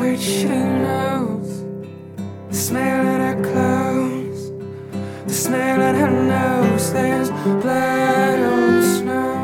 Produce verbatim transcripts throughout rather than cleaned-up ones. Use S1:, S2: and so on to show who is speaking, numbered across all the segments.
S1: which she knows. The smell in her clothes, the smell in her nose. There's blood on snow.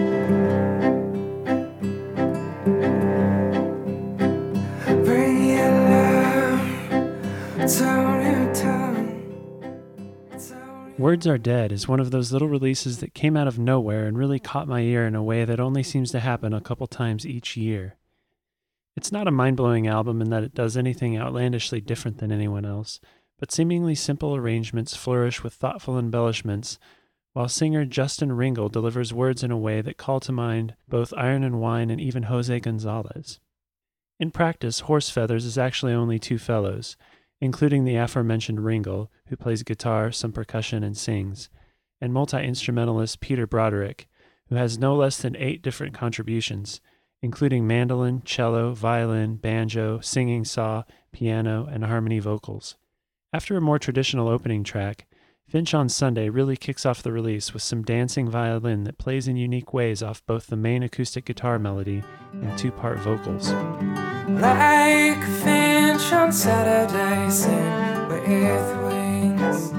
S1: Bring your love, it's on your tongue. It's on your
S2: Words Are Dead is one of those little releases that came out of nowhere and really caught my ear in a way that only seems to happen a couple times each year. It's not a mind-blowing album in that it does anything outlandishly different than anyone else, but seemingly simple arrangements flourish with thoughtful embellishments, while singer Justin Ringel delivers words in a way that call to mind both Iron and Wine and even Jose Gonzalez. In practice, Horse Feathers is actually only two fellows, including the aforementioned Ringel, who plays guitar, some percussion, and sings, and multi-instrumentalist Peter Broderick, who has no less than eight different contributions, including mandolin, cello, violin, banjo, singing saw, piano, and harmony vocals. After a more traditional opening track, Finch on Sunday really kicks off the release with some dancing violin that plays in unique ways off both the main acoustic guitar melody and two-part vocals.
S1: like a finch on Saturday, sing with wings.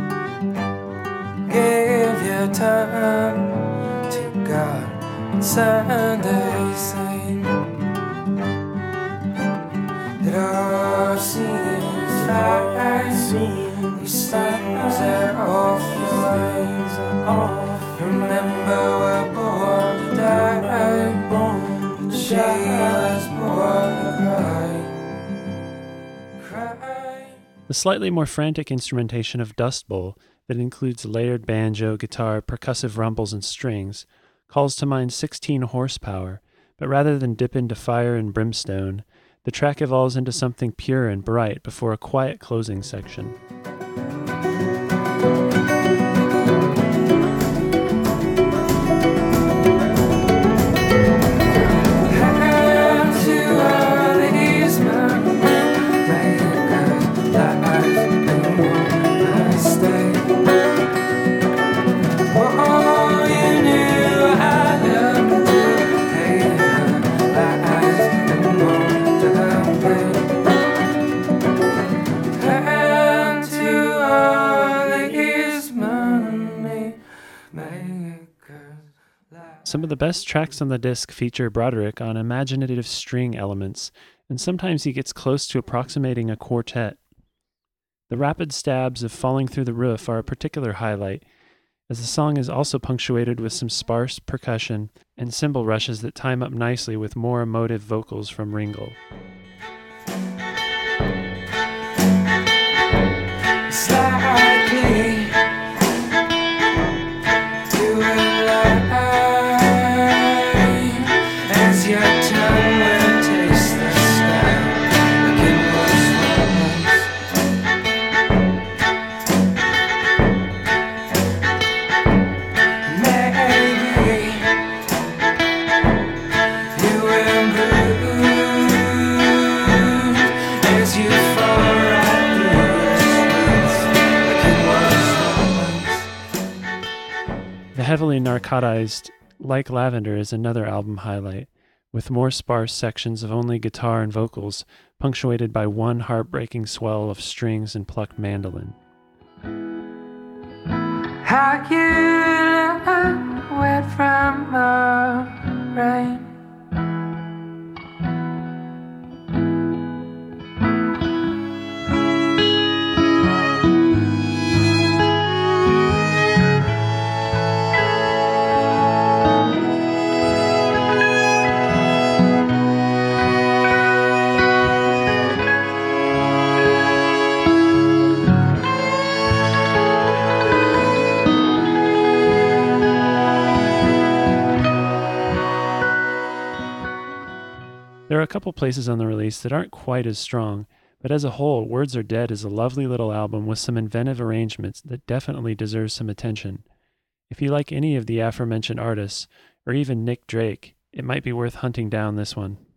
S1: Give your time to God on Sunday, sing. It all seems like the stars are off your eyes and off. Remember we're born to die, but she was born to cry. Cry.
S2: The slightly more frantic instrumentation of Dust Bowl, that includes layered banjo, guitar, percussive rumbles, and strings, calls to mind sixteen horsepower, but rather than dip into fire and brimstone, the track evolves into something pure and bright before a quiet closing section. Some of the best tracks on the disc feature Broderick on imaginative string elements, and sometimes he gets close to approximating a quartet. The rapid stabs of Falling Through the Roof are a particular highlight, as the song is also punctuated with some sparse percussion and cymbal rushes that time up nicely with more emotive vocals from Ringel.
S1: Slightly, you will lie as your tongue will taste the sky like it was once. Maybe you will bruise as you fall right through the space.
S2: The heavily narcotized Like Lavender is another album highlight, with more sparse sections of only guitar and vocals, punctuated by one heartbreaking swell of strings and plucked mandolin.
S1: How you look wet from the rain.
S2: There are a couple places on the release that aren't quite as strong, but as a whole, Words Are Dead is a lovely little album with some inventive arrangements that definitely deserves some attention. If you like any of the aforementioned artists, or even Nick Drake, it might be worth hunting down this one.